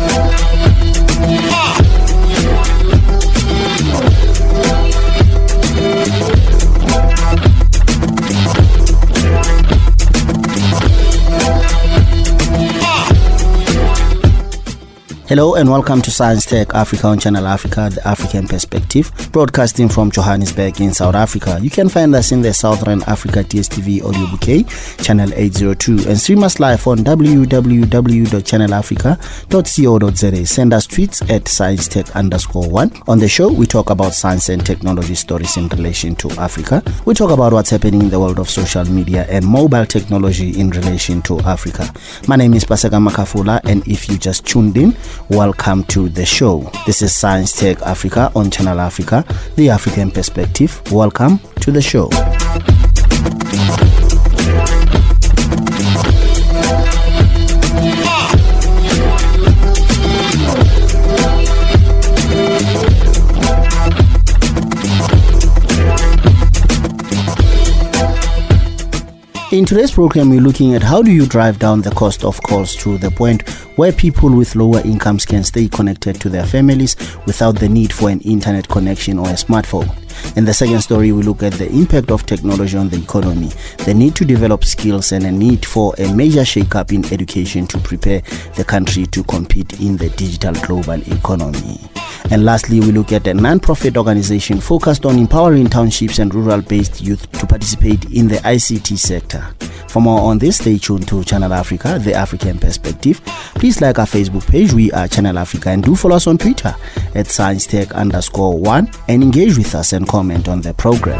Hello and welcome to Science Tech Africa on Channel Africa, the African Perspective, broadcasting from Johannesburg in South Africa. You can find us in the Southern Africa DSTV audio bouquet, channel 802, and stream us live on www.channelafrica.co.za. Send us tweets at ScienceTech_1. On the show, we talk about science and technology stories in relation to Africa. We talk about what's happening in the world of social media and mobile technology in relation to Africa. My name is Paseka Makafula, and if you just tuned in, welcome to the show. This is Science Tech Africa on Channel Africa, the African Perspective. Welcome to the show. In today's program, we're looking at how do you drive down the cost of calls to the point where people with lower incomes can stay connected to their families without the need for an internet connection or a smartphone. In the second story, we look at the impact of technology on the economy, the need to develop skills, and a need for a major shake-up in education to prepare the country to compete in the digital global economy. And lastly, we look at a non-profit organization focused on empowering townships and rural-based youth to participate in the ICT sector. For more on this, stay tuned to Channel Africa, the African Perspective. Please like our Facebook page, we are Channel Africa, and do follow us on Twitter at ScienceTech_1 and engage with us and comment on the program.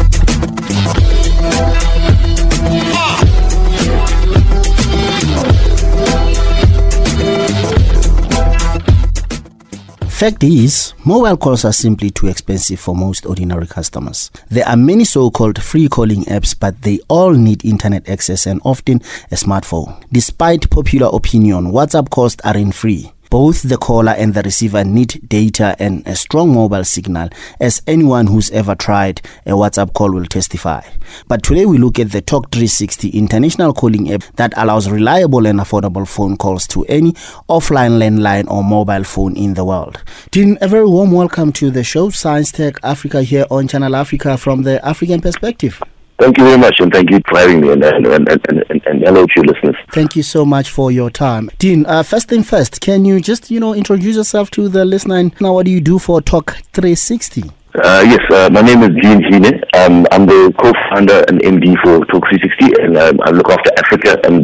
Fact is, mobile calls are simply too expensive for most ordinary customers. There are many so-called free calling apps, but they all need internet access and often a smartphone. Despite popular opinion, WhatsApp calls aren't free. Both the caller and the receiver need data and a strong mobile signal, as anyone who's ever tried a WhatsApp call will testify. But today we look at the Talk 360 international calling app that allows reliable and affordable phone calls to any offline landline or mobile phone in the world. Dean, a very warm welcome to the show, Science Tech Africa, here on Channel Africa from the African Perspective. Thank you very much, and thank you for having me, and hello to your listeners. Thank you so much for your time. Dean, first thing first, can you just, introduce yourself to the listener, and now what do you do for Talk 360? Yes, my name is Dean Hine. I'm the co-founder and MD for Talk 360, and I look after Africa and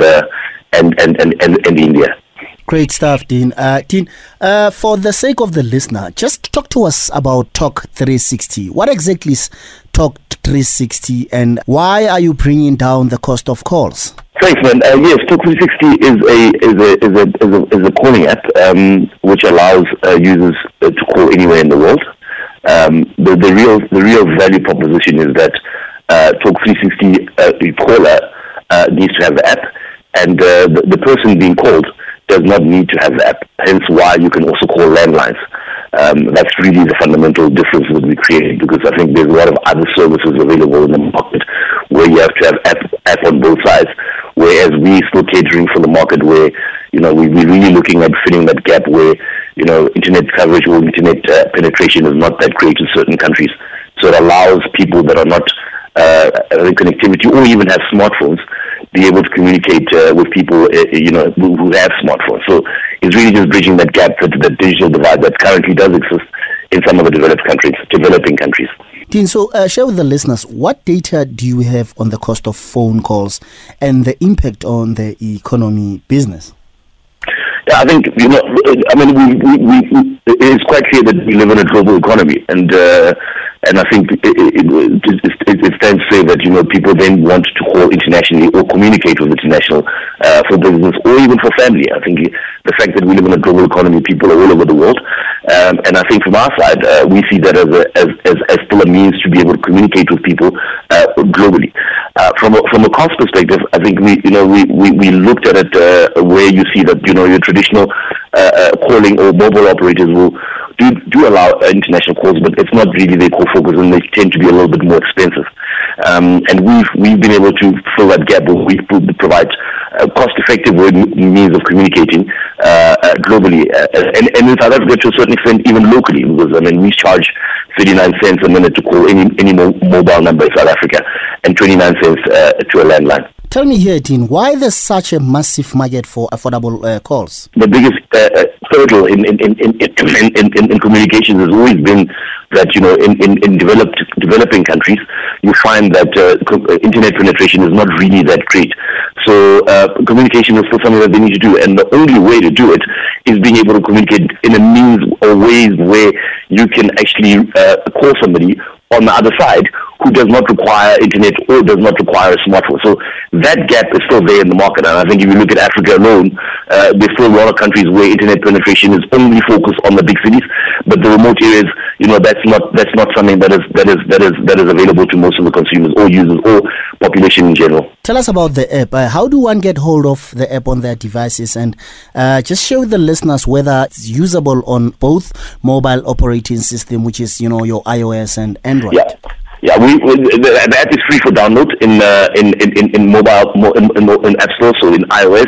India. Great stuff, Dean. Dean, for the sake of the listener, just talk to us about Talk 360. What exactly is Talk 360, and why are you bringing down the cost of calls? Thanks, man. Yes, Talk 360 is a calling app which allows users to call anywhere in the world. The real value proposition is that Talk 360 caller needs to have the app, and the person being called does not need to have the app. Hence, why you can also call landlines. That's really the fundamental difference that we create, because I think there's a lot of other services available in the market where you have to have app on both sides, whereas we're still catering for the market where, we're really looking at filling that gap where, internet coverage or internet penetration is not that great in certain countries. So it allows people that are not having connectivity or even have smartphones be able to communicate with people, who have smartphones. So it's really just bridging that gap, that digital divide that currently does exist in some of the developing countries. Dean, so share with the listeners, what data do you have on the cost of phone calls and the impact on the economy business? Yeah, I think, it's quite clear that we live in a global economy, and I think it stands to say that, people then want to call internationally or communicate with international for business or even for family. I think the fact that we live in a global economy, people are all over the world, and I think from our side, we see that as still a means to be able to communicate with people globally. From a cost perspective, I think we looked at it where you see that your traditional calling or mobile operators will do allow international calls, but it's not really their core focus, and they tend to be a little bit more expensive. And we've been able to fill that gap where we provide cost-effective means of communicating globally, and in South Africa to a certain extent, even locally, because we charge 39 cents a minute to call any mobile number in South Africa, and 29 cents to a landline. Tell me here, Dean, why there's such a massive market for affordable calls? The biggest hurdle in communications has always been that in developing countries, you find that internet penetration is not really that great. So communication is still something that they need to do, and the only way to do it is being able to communicate in a means or ways where you can actually call somebody on the other side who does not require internet or does not require a smartphone. So that gap is still there in the market, and I think if you look at Africa alone, there's still a lot of countries where internet penetration is only focused on the big cities, but the remote areas, that's not something that is available to most of the consumers or users or population in general. Tell us about the app. How do one get hold of the app on their devices, and just show the listeners whether it's usable on both mobile operating system, which is your iOS and Android. Yeah, the app is free for download in mobile, in App Store, so in iOS,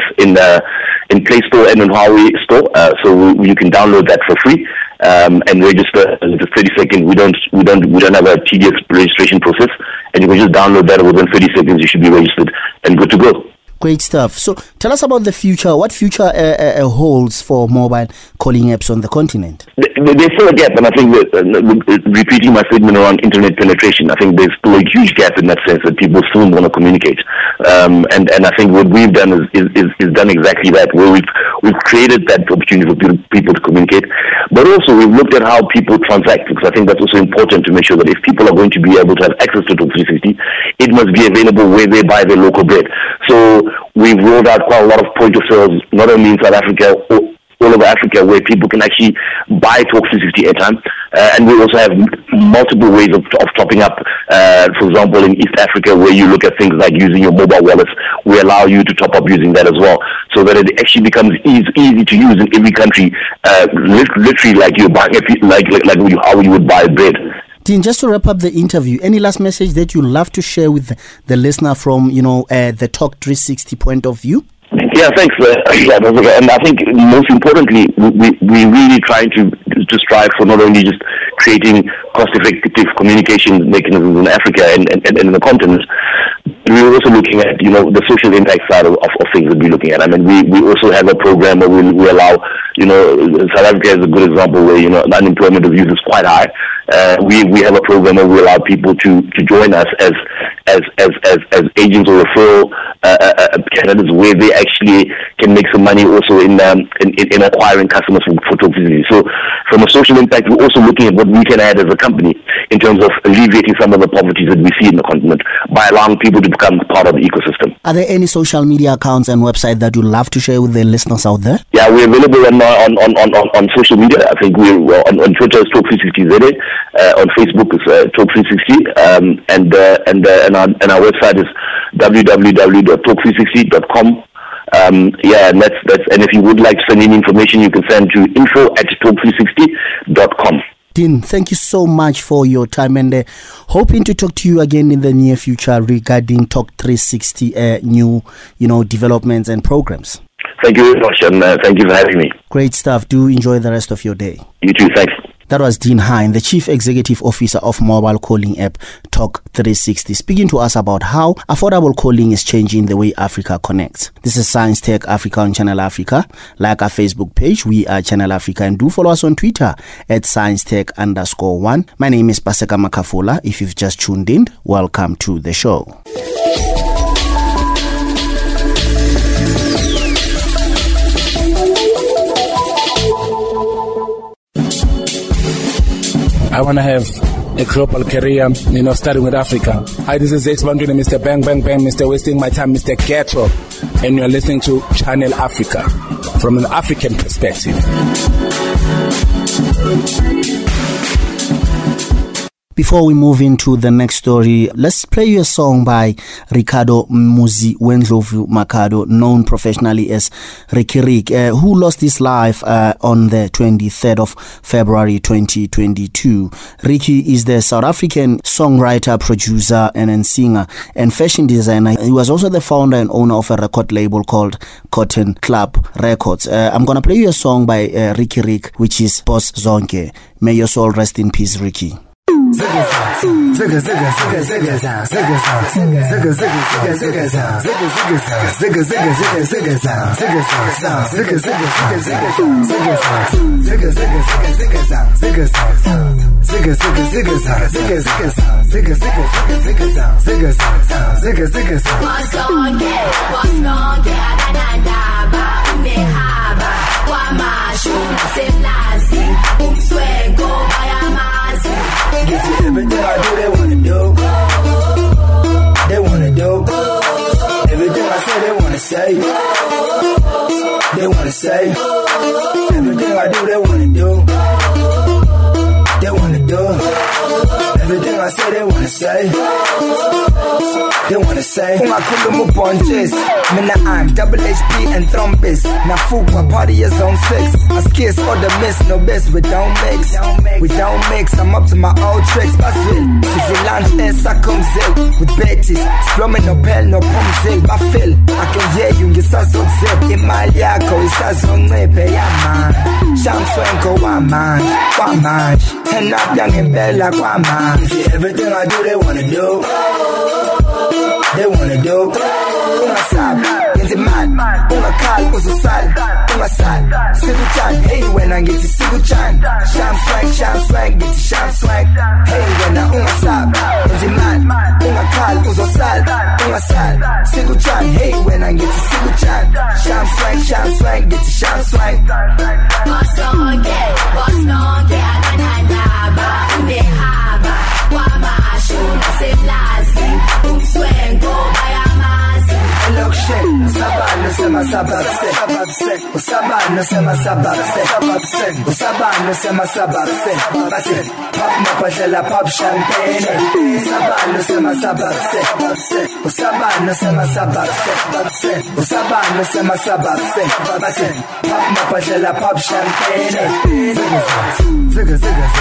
in Play Store and in Huawei Store. So you can download that for free and register. It's 30 seconds. We don't have a tedious registration process, and you can just download that within 30 seconds. You should be registered and good to go. Great stuff. So tell us about the future. What future holds for mobile calling apps on the continent? There's still a gap, and I think that, repeating my statement around internet penetration, I think there's still a huge gap in that sense that people still want to communicate. And I think what we've done is done exactly that, where we've created that opportunity for people to communicate, but also we've looked at how people transact, because I think that's also important to make sure that if people are going to be able to have access to Talk 360, it must be available where they buy their local bread. So we've rolled out quite a lot of point of sales, not only in South Africa, all over Africa, where people can actually buy Talk 360 airtime. And we also have multiple ways of topping up. For example, in East Africa, where you look at things like using your mobile wallets, we allow you to top up using that as well, so that it actually becomes easy to use in every country, literally like you're buying how you would buy bread. Dean, just to wrap up the interview, any last message that you'd love to share with the listener from, the Talk 360 point of view? Yeah, thanks. And I think most importantly, we're really trying to strive for not only just creating cost-effective communication mechanisms in Africa and in the continent, we're also looking at the social impact side of things that we're looking at. I mean, we also have a program where we allow South Africa is a good example where the unemployment of youth is quite high. We have a program where we allow people to join us as agents or referral candidates, where they actually can make some money also in acquiring customers for Talk 360. So from a social impact, we're also looking at what we can add as a company in terms of alleviating some of the poverty that we see in the continent by allowing people to become part of the ecosystem. Are there any social media accounts and websites that you'd love to share with the listeners out there? Yeah, we're available on social media. I think we're on Twitter is Talk 360 ZA, on Facebook is Talk 360, and our website is www.talk360.com. And if you would like to send in information, you can send to info@talk360.com. Dean, thank you so much for your time, and hoping to talk to you again in the near future regarding Talk 360 new developments and programs. Thank you very much, and thank you for having me. Great stuff. Do enjoy the rest of your day. You too. Thanks. That was Dean Hein, the Chief Executive Officer of mobile calling app Talk 360, speaking to us about how affordable calling is changing the way Africa connects. This is Science Tech Africa on Channel Africa. Like our Facebook page, we are Channel Africa, and do follow us on Twitter at ScienceTech_1. My name is Paseka Makafula. If you've just tuned in, welcome to the show. I want to have a global career, starting with Africa. Hi, this is X-Bantwini, Mr. Bang Bang Bang, Mr. Wasting My Time, Mr. Ghetto, and you're listening to Channel Africa from an African perspective. Before we move into the next story, let's play you a song by Ricardo Muzi Wendlovu Makado, known professionally as Ricky Rick, who lost his life on the 23rd of February 2022. Ricky is the South African songwriter, producer, and singer and fashion designer. He was also the founder and owner of a record label called Cotton Club Records. I'm going to play you a song by Ricky Rick, which is Boss Zonke. May your soul rest in peace, Ricky. Everything I do, they wanna do. They wanna do. Everything I say, they wanna say. They wanna say. Everything I do, they wanna do. They wanna do. Everything I say, they wanna say. They wanna say ungakhuluma ubhontshisi mina I'm double HP and thrombus nafukwa party is on 6 I skis or the miss no best we don't mix I'm up to my old tricks Baswil Siziland esakumzil with Betty's Sploming no pen no pumzil Bafil I can hear you ngisazokzip imali yakho isazonciphe yaman Shamswenko waman Turn up yangempela kwaman Everything I do they wanna do They wanna do ungasab yenze mad ungakhali uzosala ungasal sikuchan hey wena ngithi sikuchan sham swag ngithi sham swag hey wena ungasab yenze mad ungakhali uzosala ungasal sikuchan hey wena ngithi sikuchan sham swag ngithi sham swag boss no get anandaba unehaba kwamashuna semlazi umswengo bayamazi look shit usabano sema sababse usabano sema sababse usabano sema sababse base pop mapashela pop champagne usabano sema sababse usabano sema sababse usabano sema sababse base pop mapashela pop champagne zigga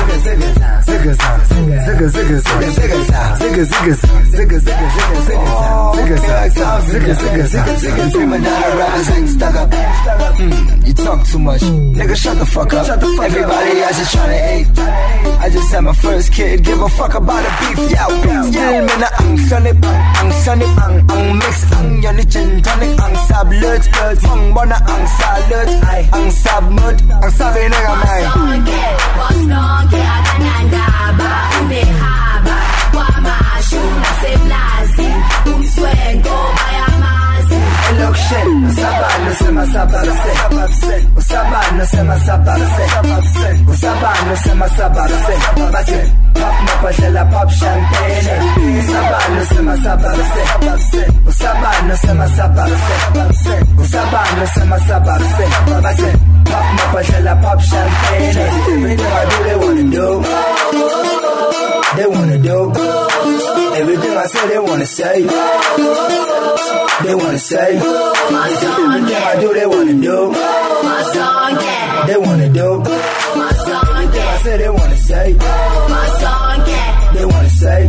you talk too much, nigga. Shut the fuck up. Everybody else is tryna eat. I just had my first kid. Give a fuck about the beef. Still mina ang sunny, ang mix, ang yoni gin tonic, ang sablut, ang bona ang salad, ang sabmud, ang sabi nigga may. Boss no get anandaba unehaba kwamashuna semlazi umswengo bayamazi look shit usabano sema sababse usabano sema sababse usabano sema sababse base pop mapashela pop champagne usabano sema sababse usabano sema sababse usabano sema sababse base pop mapashela pop champagne everything I do they wanna do they wanna do everything I say they wanna say they wanna say everything I do they wanna do they wanna do everything I say they wanna say they wanna say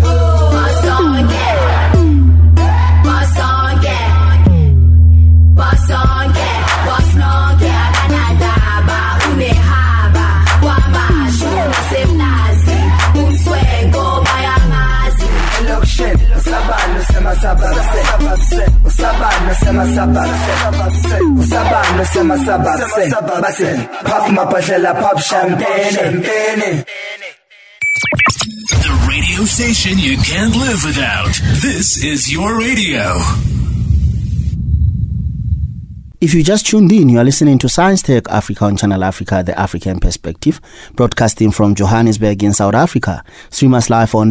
usabano sema sababse base pop mapashela pop champagne. The radio station you can't live without. This is your radio. If you just tuned in, you are listening to Science Tech Africa on Channel Africa, the African Perspective, broadcasting from Johannesburg in South Africa. Stream us live on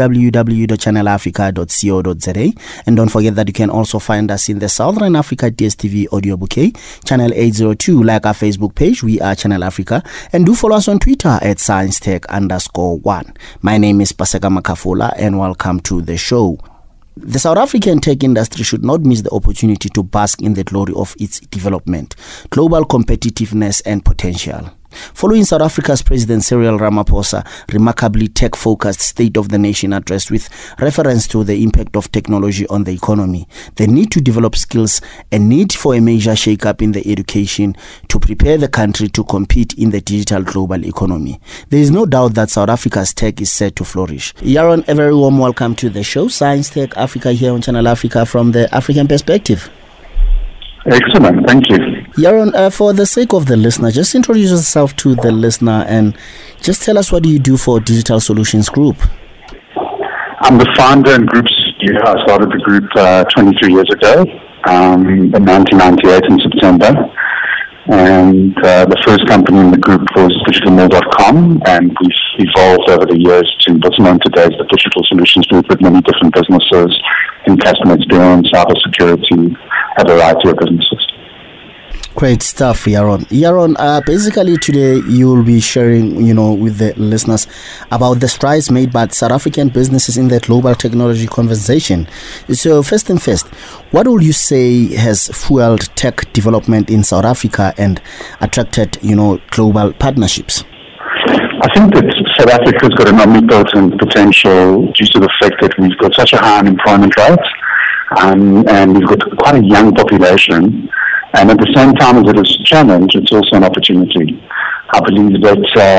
www.channelafrica.co.za. And don't forget that you can also find us in the Southern Africa DSTV audio bouquet, channel 802. Like our Facebook page, we are Channel Africa. And do follow us on Twitter at ScienceTech_1. My name is Paseka Makafula, and welcome to the show. The South African tech industry should not miss the opportunity to bask in the glory of its development, global competitiveness and potential. Following South Africa's President Cyril Ramaphosa remarkably tech-focused State of the Nation address with reference to the impact of technology on the economy, the need to develop skills, and need for a major shake-up in the education to prepare the country to compete in the digital global economy, there is no doubt that South Africa's tech is set to flourish. Yaron, a very warm welcome to the show, Science Tech Africa here on Channel Africa from the African Perspective. Excellent, thank you. Yaron, for the sake of the listener, just introduce yourself to the listener and just tell us, what do you do for Digital Solutions Group? I'm the founder and group CEO. I started the group 23 years ago, in 1998 in September. And the first company in the group was digitalmill.com, and we've evolved over the years to what's known today as the Digital Solutions Group, with many different businesses in customer experience, cybersecurity, a variety of businesses. Great stuff, Yaron. Yaron, basically today you will be sharing, with the listeners about the strides made by South African businesses in the global technology conversation. So first and first, what would you say has fueled tech development in South Africa and attracted, global partnerships? I think that South Africa's got an omnipotent potential due to the fact that we've got such a high unemployment rate, and we've got quite a young population. And at the same time as it is a challenge, it's also an opportunity. I believe that,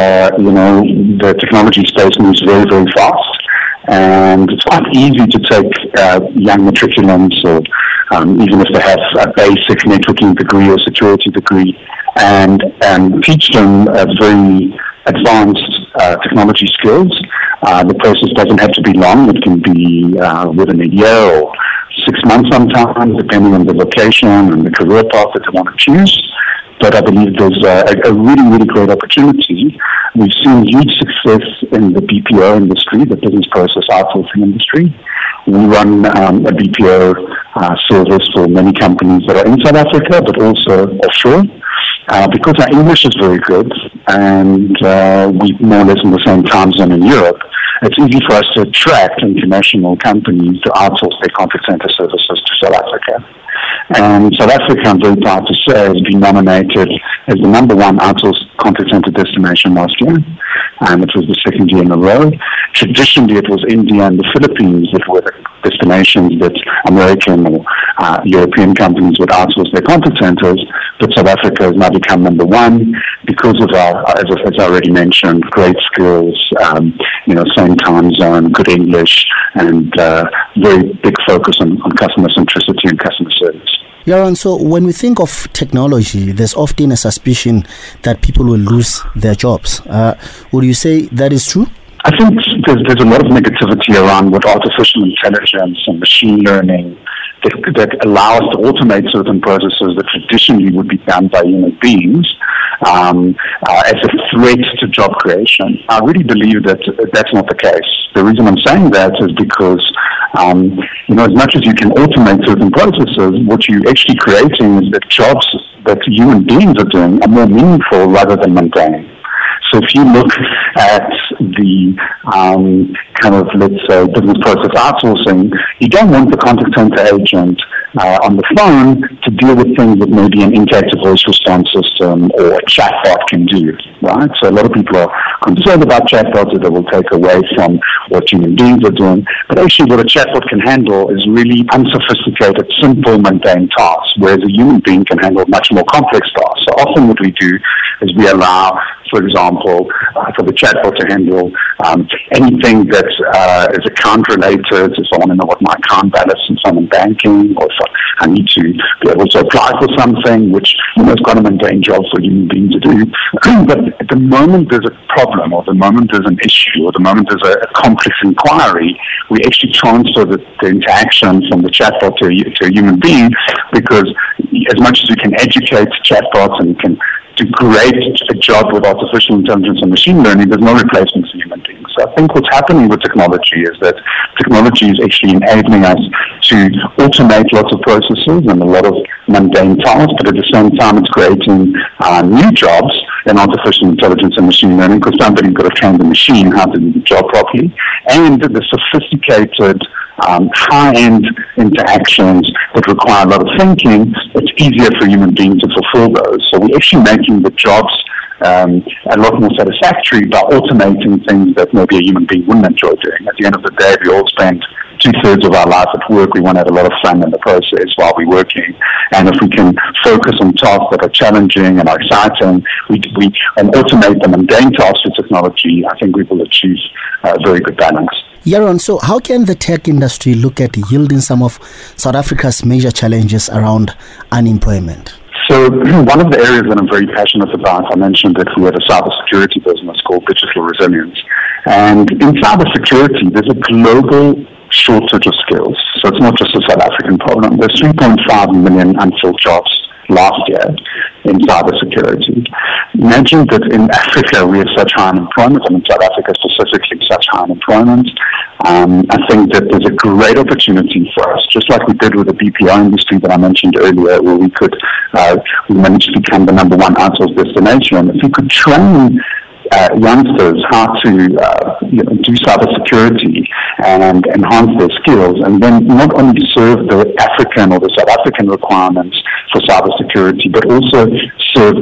the technology space moves very, very fast. And it's quite easy to take young matriculants, or even if they have a basic networking degree or security degree, and teach them very advanced technology skills. The process doesn't have to be long. It can be within a year or 6 months sometimes, depending on the location and the career path that they want to choose. But I believe there's a really, really great opportunity. We've seen huge success in the BPO industry, the business process outsourcing industry. We run a BPO service for many companies that are in South Africa, but also offshore. Because our English is very good, and we more or less in the same time zone in Europe, it's easy for us to attract international companies to outsource their contact center services to South Africa. And South Africa, I'm very proud to say, has been nominated as the #1 outsourced contact center destination last year. It was the second year in a row. Traditionally, it was India and the Philippines that were the destinations that American or European companies would outsource their contact centers, but South Africa has now become #1 because of our, as I already mentioned, great skills, same time zone, good English, and very big focus on customer centricity and customer service. Yaron, so when we think of technology, there's often a suspicion that people will lose their jobs. Would you say that is true? I think there's a lot of negativity around what artificial intelligence and machine learning that allow us to automate certain processes that traditionally would be done by human beings as a threat to job creation. I really believe that that's not the case. The reason I'm saying that is because as much as you can automate certain processes, what you're actually creating is that jobs that human beings are doing are more meaningful rather than mundane. So if you look at the let's say, business process outsourcing, you don't want the contact center agent on the phone to deal with things that maybe an interactive voice response system or a chatbot can do, right? So a lot of people are concerned about chatbots that they will take away from what human beings are doing. But actually what a chatbot can handle is really unsophisticated, simple, mundane tasks, whereas a human being can handle much more complex tasks. So often what we do is we allow, for example, for the chatbot to handle anything that is account related. If I want to know what my account balance is on banking, or if I need to be able to apply for something, which is quite a mundane job for a human being to do. But at the moment there's a problem, or the moment there's an issue, or the moment there's a complex inquiry, we actually transfer the interaction from the chatbot to a human being, because as much as we can educate chatbots and we can do great a job with artificial intelligence and machine learning, there's no replacement for human beings. So I think what's happening with technology is that technology is actually enabling us to automate lots of processes and a lot of mundane tasks, but at the same time it's creating new jobs in artificial intelligence and machine learning, because somebody's got to train the machine how to do the job properly. And the sophisticated, high-end interactions that require a lot of thinking, it's easier for human beings to fulfill those. So we're actually making the jobs a lot more satisfactory by automating things that maybe a human being wouldn't enjoy doing. At the end of the day, we all spend 2/3 of our life at work. We want to have a lot of fun in the process while we're working. And if we can focus on tasks that are challenging and are exciting, and automate the mundane tasks with technology, I think we will achieve a very good balance. Yaron, so how can the tech industry look at yielding some of South Africa's major challenges around unemployment? So one of the areas that I'm very passionate about, I mentioned that we have a cybersecurity business called Digital Resilience. And in cybersecurity, there's a global shortage of skills. So it's not just a South African problem. There's 3.5 million unfilled jobs last year in cybersecurity. Imagine that in Africa we have such high unemployment, and in South Africa specifically such high unemployment. I think that there's a great opportunity for us, just like we did with the BPO industry that I mentioned earlier, where we managed to become the number one outsourced destination. If we could train youngsters how to do cybersecurity and enhance their skills, and then not only serve the African or the South African requirements for cybersecurity, but also serve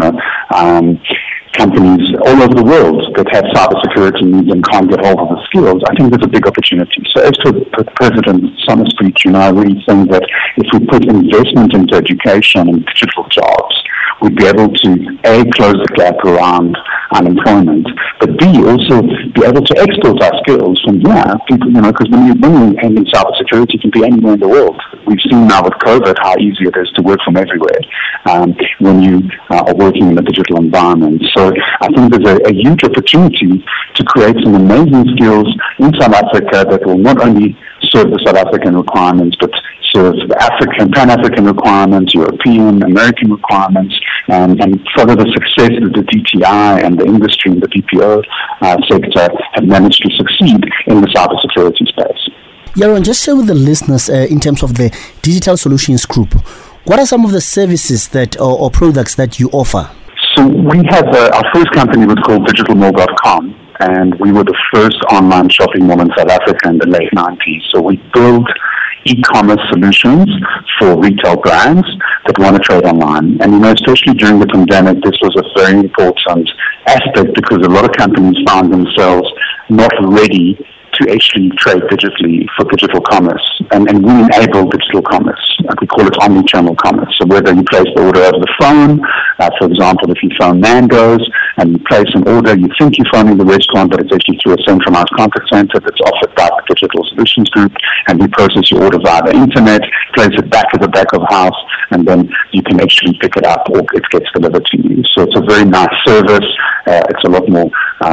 companies all over the world that have cybersecurity needs and can't get hold of the skills. I think there's a big opportunity. So as to President Summer's speech, I really think that if we put investment into education and digital jobs, we'd be able to, A, close the gap around unemployment, but B, also be able to export our skills from people, because when you're in cybersecurity, you can be anywhere in the world. We've seen now with COVID how easy it is to work from everywhere when you are working in a digital environment. So I think there's a huge opportunity to create some amazing skills in South Africa that will not only serve the South African requirements, but serve the African, Pan-African requirements, European, American requirements, and follow the success that the DTI and the industry and the BPO sector have managed to succeed in the cybersecurity space. Yaron, just share with the listeners in terms of the Digital Solutions Group, what are some of the services that or products that you offer? So we have our first company was called digitalmall.com, and we were the first online shopping mall in South Africa in the late 90s. So we built e-commerce solutions for retail brands that want to trade online. And, especially during the pandemic, this was a very important aspect because a lot of companies found themselves not ready to actually trade digitally for digital commerce. And we enable digital commerce. We call it omni-channel commerce. So whether you place the order over the phone, for example, if you phone Nando's and you place an order, you think you're phoning the restaurant, but it's actually through a centralized contact center that's offered by the Digital Solutions Group, and we process your order via the internet, place it back at the back of the house, and then you can actually pick it up or it gets delivered to you. So it's a very nice service. It's a lot more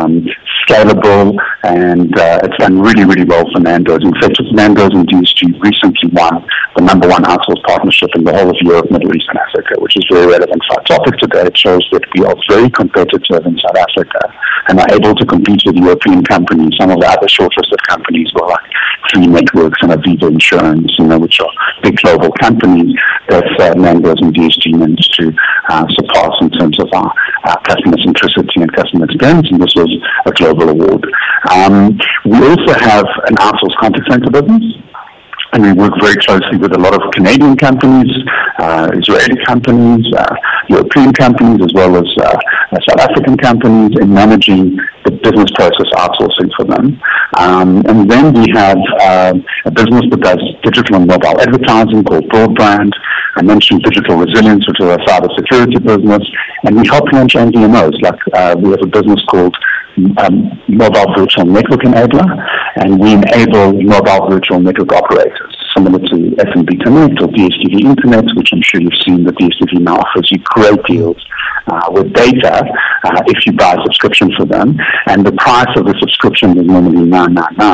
scalable, and it's done really, really well for Nando's. In fact, Nando's and DSG recently won the number one outsourced partnership in the whole of Europe, Middle East, and Africa, which is very relevant for our topic today. It shows that we are very competitive in South Africa and are able to compete with European companies. Some of the other shortlisted companies were like Three Networks and Aviva Insurance, which are big global companies that Nando's and DSG managed to surpass in terms of our customer centricity and customer experience, and this was a global award. We also have an outsourced contact center business, and we work very closely with a lot of Canadian companies, Israeli companies, European companies, as well as South African companies in managing the business process outsourcing for them. And then we have a business that does digital and mobile advertising called Broadbrand. I mentioned Digital Resilience, which is a cybersecurity business, and we help launch MVNOs. We have a business called Mobile Virtual Network Enabler, and we enable mobile virtual network operators, similar to FNB Connect or DSTV Internet, which I'm sure you've seen that DSTV now offers you great deals with data if you buy a subscription for them. And the price of the subscription is normally $9.99.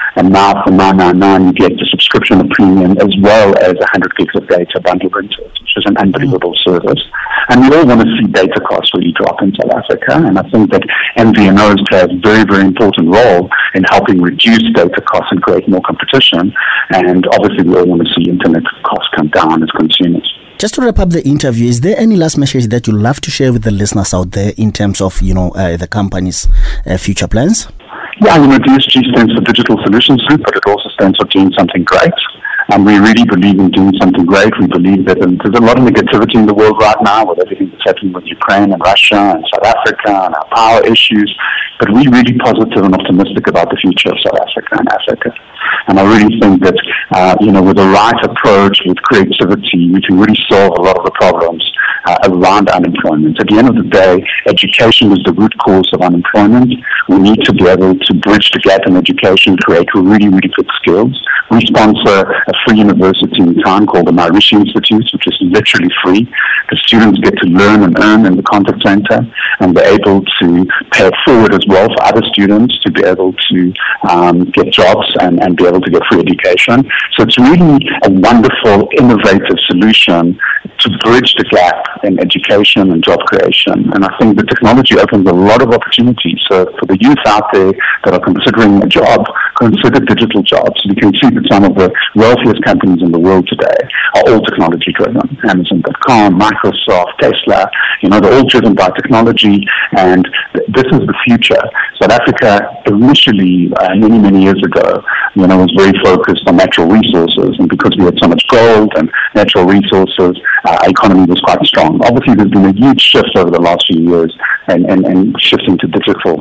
And now for $9.99 you get the subscription of premium as well as 100 gigs of data bundled into it, which is an unbelievable service. And we all want to see data costs really drop in South Africa, and I think that MVNOs play a very, very important role in helping reduce data costs and create more competition. And obviously we all want to see internet costs come down as consumers. Just to wrap up the interview, is there any last message that you'd love to share with the listeners out there in terms of, the company's future plans? Yeah, DSG stands for Digital Solutions Group, but it also stands for doing something great. And we really believe in doing something great. We believe that there's a lot of negativity in the world right now with everything that's happening with Ukraine and Russia and South Africa and our power issues. But we're really positive and optimistic about the future of South Africa and Africa. And I really think that, with the right approach, with creativity, we can really solve a lot of the problems around unemployment. At the end of the day, education is the root cause of unemployment. We need to be able to bridge the gap in education, create really, really good skills. We sponsor a free university in town called the Maharishi Institute, which is literally free. The students get to learn and earn in the contact center, and they're able to pay it forward as well for other students to be able to get jobs and be able to get free education. So it's really a wonderful, innovative solution to bridge the gap in education and job creation. And I think the technology opens a lot of opportunities. So for the youth out there that are considering a job, consider digital jobs. We can see that some of the wealthiest companies in the world today are all technology driven. Amazon.com, Microsoft, Tesla, they're all driven by technology, and this is the future. South Africa initially, many, many years ago, was very focused on natural resources, and because we had so much gold and natural resources, our economy was quite strong. Obviously, there's been a huge shift over the last few years and shifting to digital,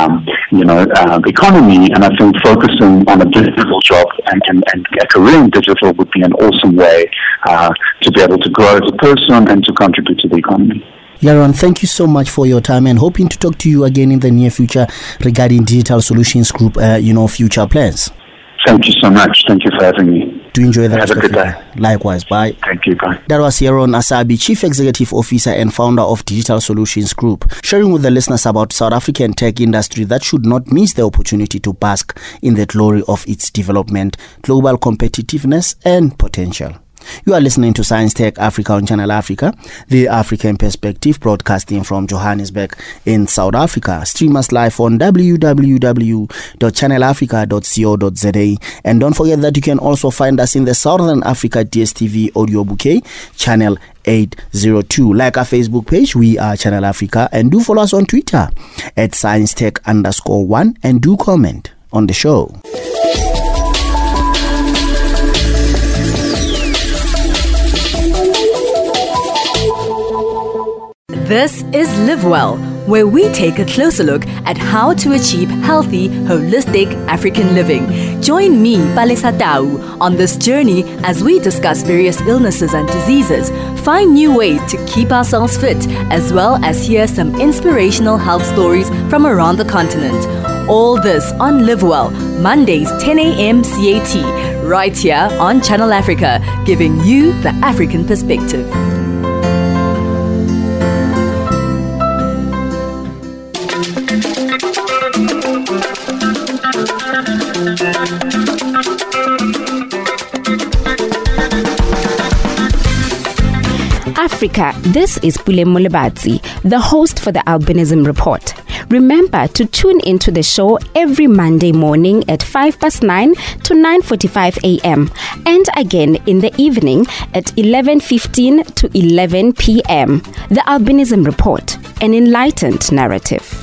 economy, and I think focusing on a digital job and a career in digital would be an awesome way to be able to grow as a person and to contribute to the economy. Yaron, thank you so much for your time, and hoping to talk to you again in the near future regarding Digital Solutions Group, future plans. Thank you so much. Thank you for having me. Do enjoy the rest of your day. Likewise. Bye. Thank you. Bye. That was Yaron Asabi, Chief Executive Officer and founder of Digital Solutions Group, sharing with the listeners about South African tech industry that should not miss the opportunity to bask in the glory of its development, global competitiveness, and potential. You are listening to Science Tech Africa on Channel Africa, the African perspective, broadcasting from Johannesburg in South Africa. Stream us live on www.channelafrica.co.za. And don't forget that you can also find us in the Southern Africa DSTV audio bouquet, channel 802. Like our Facebook page, we are Channel Africa, and do follow us on Twitter at ScienceTech_1, and do comment on the show. This is Live Well, where we take a closer look at how to achieve healthy, holistic African living. Join me, Palesa Tau, on this journey as we discuss various illnesses and diseases, find new ways to keep ourselves fit, as well as hear some inspirational health stories from around the continent. All this on Live Well, Mondays 10 a.m. CAT, right here on Channel Africa, giving you the African perspective. Africa, this is Pule Molebatsi, the host for the Albinism Report. Remember to tune into the show every Monday morning at 9:05 to 9:45 a.m. and again in the evening at 11:15 to 11 p.m. The Albinism Report, an enlightened narrative.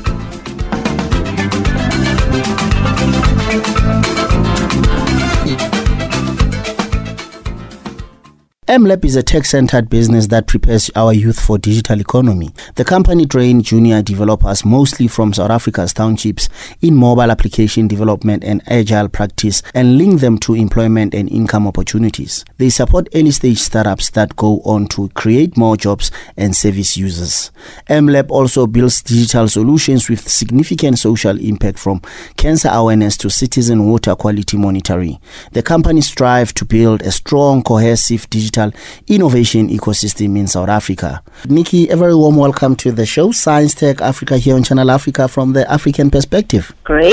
MLab is a tech-centered business that prepares our youth for digital economy. The company trains junior developers, mostly from South Africa's townships, in mobile application development and agile practice, and link them to employment and income opportunities. They support early-stage startups that go on to create more jobs and service users. MLab also builds digital solutions with significant social impact, from cancer awareness to citizen water quality monitoring. The company strives to build a strong, cohesive digital innovation ecosystem in South Africa. Nikki, a very warm welcome to the show, Science Tech Africa, here on Channel Africa from the African perspective. Great.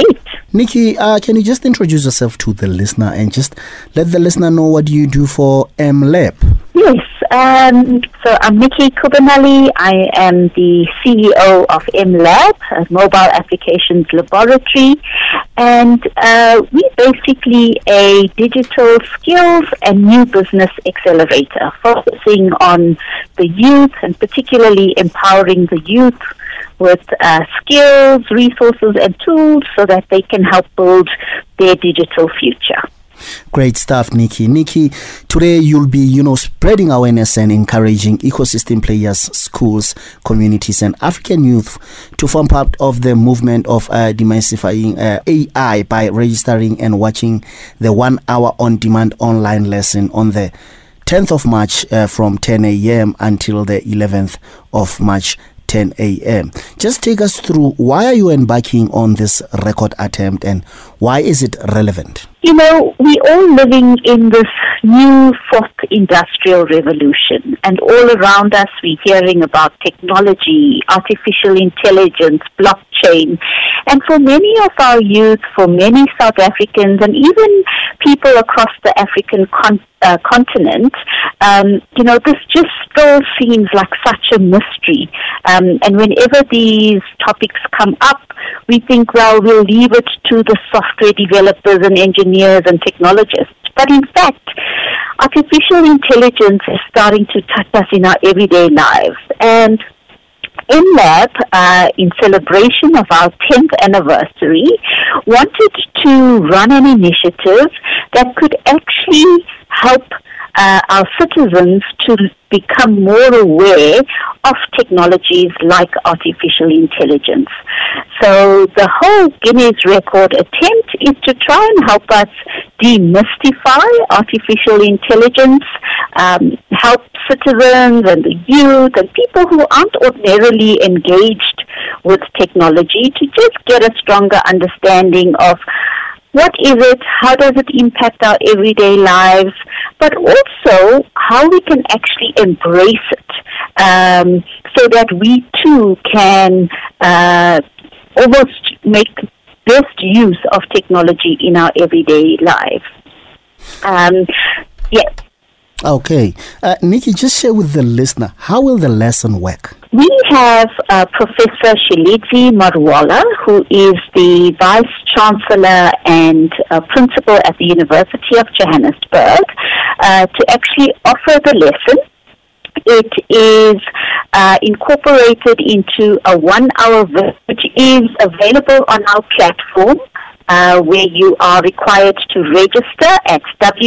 Nikki, can you just introduce yourself to the listener and just let the listener know what you do for MLab? Yes. So I'm Nikki Kubanali. I am the CEO of MLab, a mobile applications laboratory, and we're basically a digital skills and new business accelerator, focusing on the youth and particularly empowering the youth with skills, resources, and tools so that they can help build their digital future. Great stuff, Nikki. Nikki, today you'll be, spreading awareness and encouraging ecosystem players, schools, communities, and African youth to form part of the movement of demystifying AI by registering and watching the 1 hour on-demand online lesson on the 10th of March from 10 a.m. until the 11th of March, 10 a.m. Just take us through, why are you embarking on this record attempt and why is it relevant? We're all living in this new fourth industrial revolution, and all around us we're hearing about technology, artificial intelligence, blockchain. And for many of our youth, for many South Africans, and even people across the African continent, this just still seems like such a mystery. And whenever these topics come up, we think, well, we'll leave it to the software developers and engineers and technologists. But in fact, artificial intelligence is starting to touch us in our everyday lives. And MLab, in celebration of our 10th anniversary, wanted to run an initiative that could actually help our citizens to become more aware of technologies like artificial intelligence. So the whole Guinness record attempt is to try and help us demystify artificial intelligence, help citizens and the youth and people who aren't ordinarily engaged with technology to just get a stronger understanding of what is it, how does it impact our everyday lives, but also how we can actually embrace it so that we too can almost make best use of technology in our everyday lives. Okay. Nikki, just share with the listener, how will the lesson work? We have Professor Shelezi Marwala, who is the Vice Chancellor and Principal at the University of Johannesburg, to actually offer the lesson. It is incorporated into a 1 hour video, which is available on our platform, where you are required to register at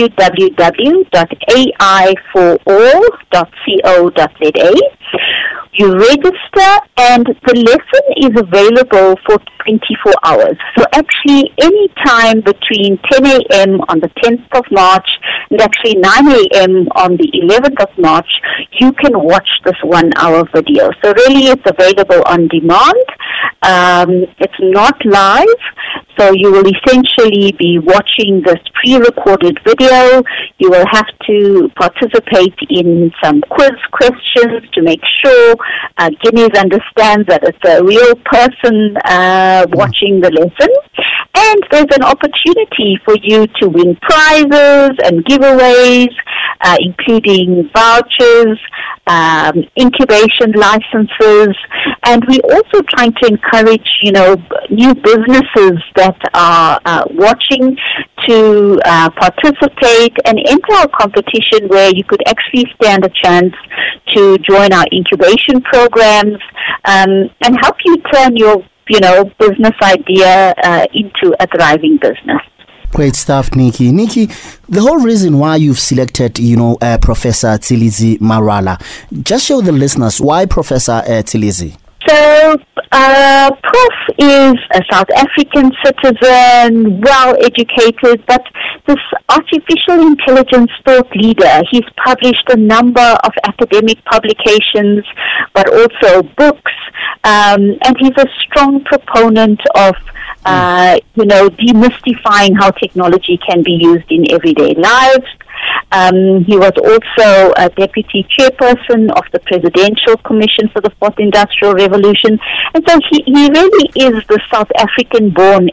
www.ai4all.co.za. You register and the lesson is available for 24 hours. So actually any time between 10 a.m. on the 10th of March and actually 9 a.m. on the 11th of March, you can watch this 1 hour video. So really it's available on demand. It's not live. So you will essentially be watching this pre-recorded video. You will have to participate in some quiz questions to make sure Guinness understands that it's a real person watching the lesson. And there's an opportunity for you to win prizes and giveaways, including vouchers, incubation licenses, and we're also trying to encourage, new businesses that are watching to participate and enter a competition where you could actually stand a chance to join our incubation programs and help you turn your business idea into a thriving business. Great stuff, Nikki. Nikki, the whole reason why you've selected, Professor Shelezi Marwala, just show the listeners why Professor Shelezi. So, Prof is a South African citizen, well educated, but this artificial intelligence thought leader. He's published a number of academic publications, but also books, and he's a strong proponent of demystifying how technology can be used in everyday lives. He was also a deputy chairperson of the Presidential Commission for the Fourth Industrial Revolution. And so he really is the South African-born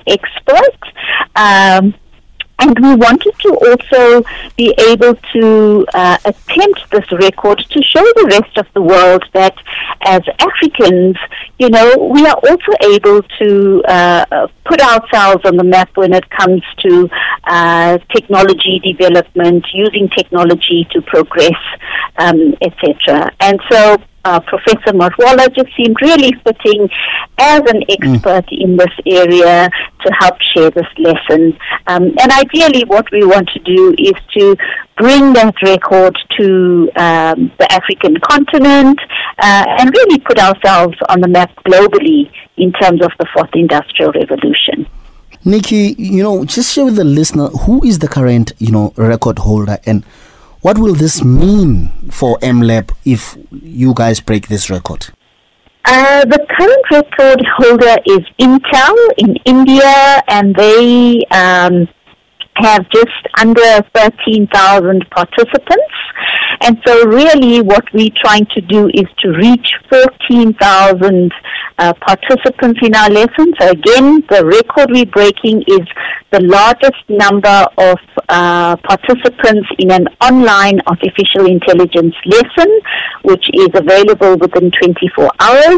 expert. And we wanted to also be able to attempt this record to show the rest of the world that as Africans, we are also able to put ourselves on the map when it comes to technology development, using technology to progress, etc. And so Professor Marwala just seemed really fitting as an expert in this area to help share this lesson. And ideally what we want to do is to bring that record to the African continent and really put ourselves on the map globally in terms of the Fourth Industrial Revolution. Nikki, just share with the listener, who is the current, record holder, and what will this mean for MLab if you guys break this record? The current record holder is Intel in India, and they have just under 13,000 participants. And so really what we're trying to do is to reach 14,000 participants in our lesson. So again, the record we're breaking is the largest number of participants in an online artificial intelligence lesson, which is available within 24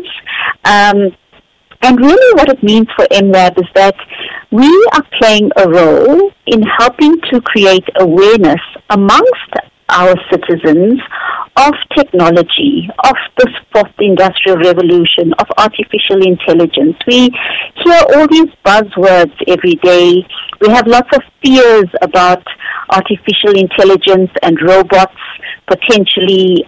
hours. And really what it means for MLab is that we are playing a role in helping to create awareness amongst our citizens of technology, of this fourth industrial revolution, of artificial intelligence. We hear all these buzzwords every day. We have lots of fears about artificial intelligence and robots potentially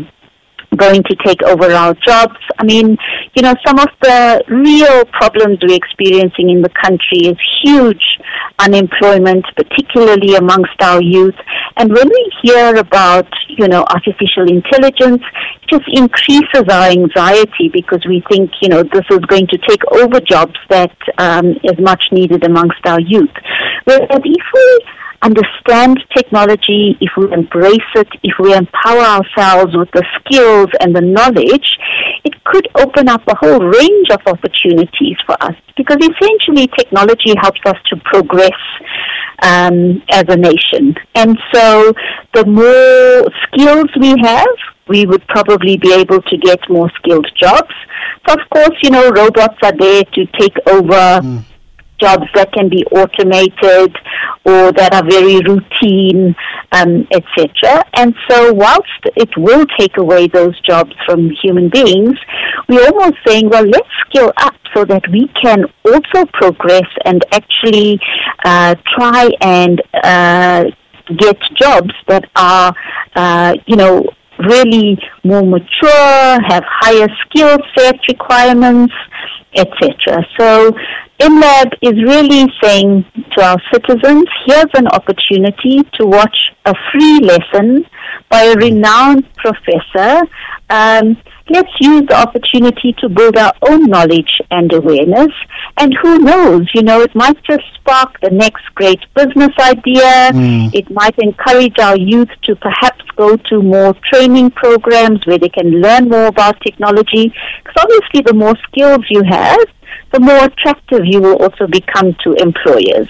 going to take over our jobs. I mean, some of the real problems we're experiencing in the country is huge unemployment, particularly amongst our youth. And when we hear about, artificial intelligence, it just increases our anxiety because we think, this is going to take over jobs that is much needed amongst our youth. Whereas if we understand technology, if we embrace it, if we empower ourselves with the skills and the knowledge, it could open up a whole range of opportunities for us, because essentially technology helps us to progress as a nation. And so the more skills we have, we would probably be able to get more skilled jobs. So of course, robots are there to take over jobs that can be automated or that are very routine, etc. And so whilst it will take away those jobs from human beings, we're almost saying, well, let's skill up so that we can also progress and actually try and get jobs that are, really more mature, have higher skill set requirements, etc. So MLab is really saying to our citizens, here's an opportunity to watch a free lesson by a renowned professor. Let's use the opportunity to build our own knowledge and awareness. And who knows, it might just spark the next great business idea. It might encourage our youth to perhaps go to more training programs where they can learn more about technology. Because obviously the more skills you have, the more attractive you will also become to employers.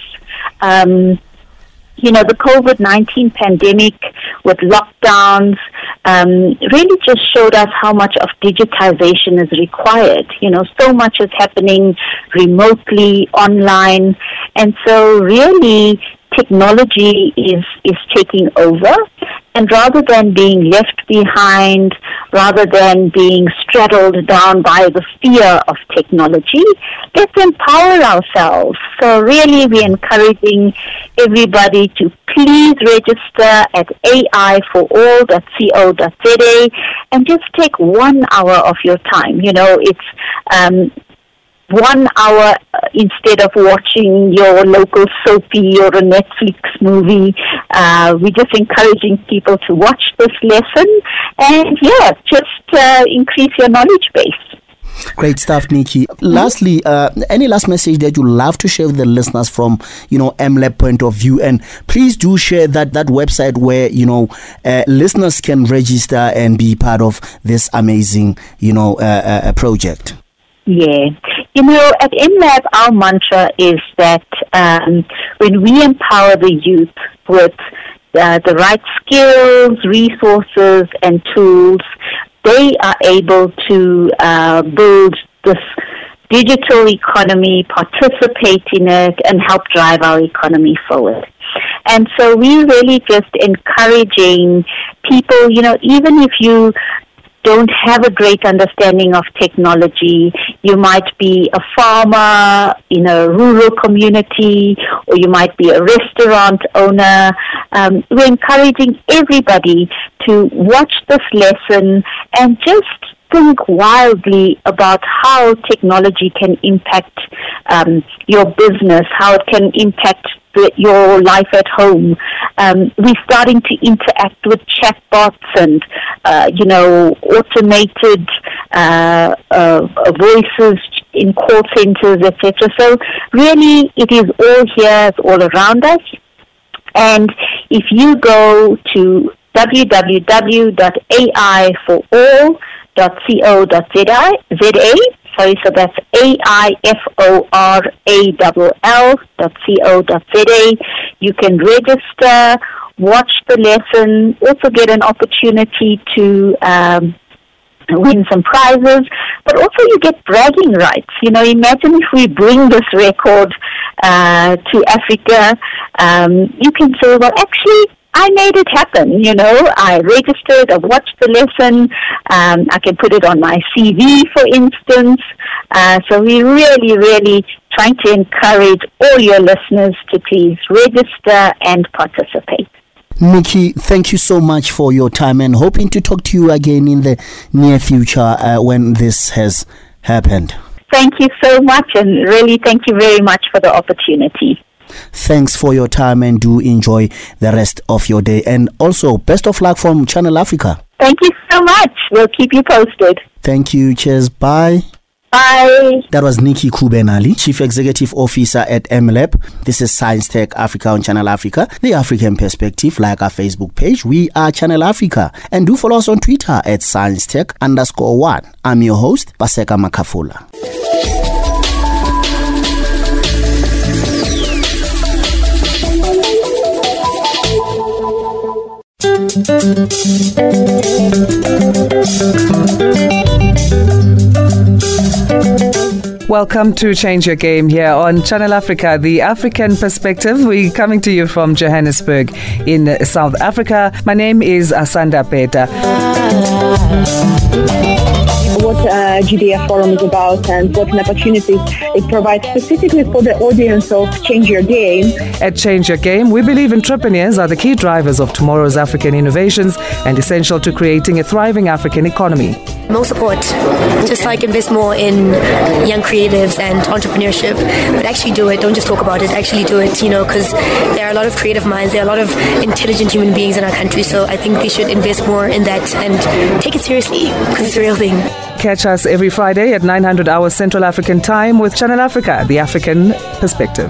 The COVID-19 pandemic with lockdowns really just showed us how much of digitization is required. So much is happening remotely, online, and so really technology is taking over. And rather than being left behind, rather than being straddled down by the fear of technology, let's empower ourselves. So really we're encouraging everybody to please register at aiforall.co.za and just take 1 hour of your time. It's 1 hour instead of watching your local soapy or a Netflix movie. We're just encouraging people to watch this lesson and, just increase your knowledge base. Great stuff, Nikki. Lastly, any last message that you love to share with the listeners from, MLab point of view? And please do share that website where, listeners can register and be part of this amazing, project. Yeah. At MLab, our mantra is that when we empower the youth with the right skills, resources, and tools, they are able to build this digital economy, participate in it, and help drive our economy forward. And so we're really just encouraging people, even if you don't have a great understanding of technology, you might be a farmer in a rural community, or you might be a restaurant owner. We're encouraging everybody to watch this lesson and just think wildly about how technology can impact your business, how it can impact your life at home. We're starting to interact with chatbots and, automated voices in call centers, etc. So really, it is all here, it's all around us. And if you go to www.aiforall.co.za, so that's aiforall.co.za. You can register, watch the lesson, also get an opportunity to win some prizes, but also you get bragging rights. Imagine if we bring this record to Africa, you can say, well, actually, I made it happen, I registered, I watched the lesson, I can put it on my CV, for instance. So we really, really trying to encourage all your listeners to please register and participate. Nikki, thank you so much for your time, and hoping to talk to you again in the near future when this has happened. Thank you so much, and really thank you very much for the opportunity. Thanks for your time, and do enjoy the rest of your day. And also, best of luck from Channel Africa. Thank you so much. We'll keep you posted. Thank you. Cheers. Bye. Bye. That was Nikki Kubenali, Chief Executive Officer at MLab. This is Science Tech Africa on Channel Africa, the African perspective. Like our Facebook page, we are Channel Africa. And do follow us on Twitter at ScienceTech_1. I'm your host, Paseka Makafula. Welcome to Change Your Game here on Channel Africa, the African perspective. We're coming to you from Johannesburg in South Africa. My name is Asanda Peta. What GDF Forum is about and what an opportunity it provides specifically for the audience of Change Your Game. At Change Your Game, we believe entrepreneurs are the key drivers of tomorrow's African innovations and essential to creating a thriving African economy. More support, just like invest more in young creatives and entrepreneurship, but actually do it. Don't just talk about it, actually do it, because there are a lot of creative minds, there are a lot of intelligent human beings in our country, so I think they should invest more in that and take it seriously, because it's a real thing. Catch us every Friday at 900 hours Central African Time with Channel Africa, the African perspective.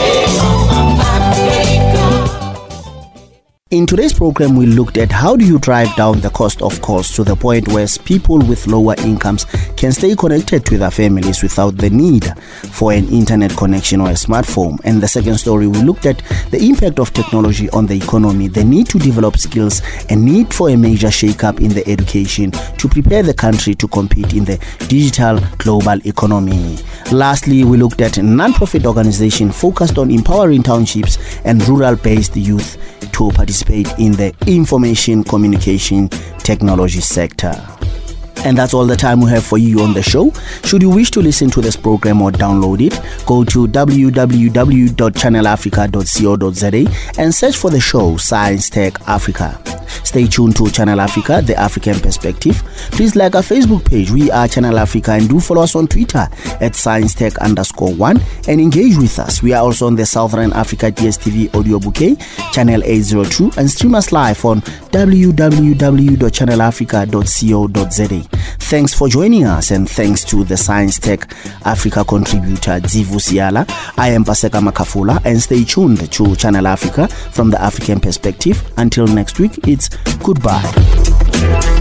In today's program, we looked at how do you drive down the cost of calls to the point where people with lower incomes can stay connected to their families without the need for an internet connection or a smartphone. And the second story, we looked at the impact of technology on the economy, the need to develop skills, and need for a major shake-up in the education to prepare the country to compete in the digital global economy. Lastly, we looked at a non-profit organization focused on empowering townships and rural-based youth to participate in the information communication technology sector. And that's all the time we have for you on the show. Should you wish to listen to this program or download it, go to www.channelafrica.co.za and search for the show Science Tech Africa. Stay tuned to Channel Africa, the African Perspective. Please like our Facebook page. We are Channel Africa, and do follow us on Twitter at ScienceTech_1 and engage with us. We are also on the Southern Africa DSTV audio bouquet, Channel 802, and stream us live on www.channelafrica.co.za. Thanks for joining us, and thanks to the Science Tech Africa contributor Zivu Siala. I am Paseka Makafula, and stay tuned to Channel Africa from the African Perspective. Until next week, it's goodbye.